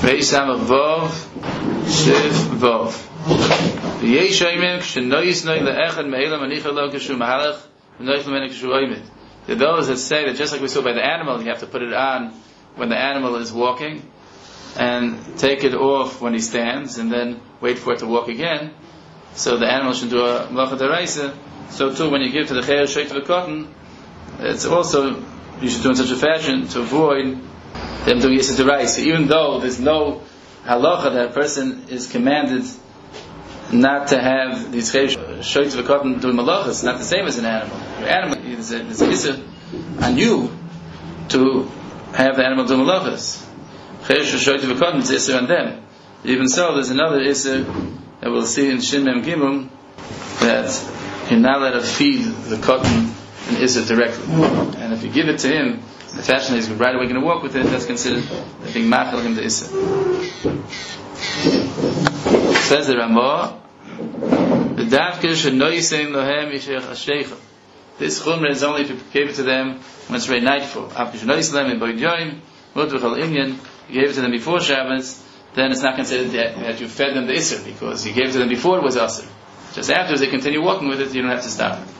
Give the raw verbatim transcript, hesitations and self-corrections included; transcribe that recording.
Beisam Vov Shiv Vov. Yesh Aymen Kshenoyis Noy LeEchad Me'elam Anicha Lo Kishu Mahalach V'Noich L'Menu Kishu Oymet. There are those that say that just like we saw by the animal, you have to put it on when the animal is walking, and take it off when he stands, and then wait for it to walk again. So the animal should do a Melacha D'Oraisa. So too, when you give to the Chayav Sheikh V'Kotten, it's also you should do in such a fashion to avoid them doing Yisur D'Oraisa, even though there's no halacha that a person is commanded not to have these Chayav Sheikh V'Kotten doing Malachas. It's not the same as an animal. Your animal, there's a, there's a Yisur on you to have the animal do Malachas. Chayav Sheikh V'Kotten is Yisur on them. Even so, there's another Yisur that we'll see in Shin Mem Gimel, that you're not allowed to feed the cotton and Issa directly. And if you give it to him, the fashion that he's right away going to walk with it, that's considered being machal him to Issa. Says the Ramah, the Davka should know Yisein Lohem Yishech Asheicha. This Chumrah is only if you gave it to them when it's very nightfall. After you should know Yisein in Boyd Yoim, Mudvachal Inyan, you gave it to them before Shabbos, then it's not considered that, that you fed them the Issa, because you gave it to them before it was Asr. Just after they continue walking with it, you don't have to stop it.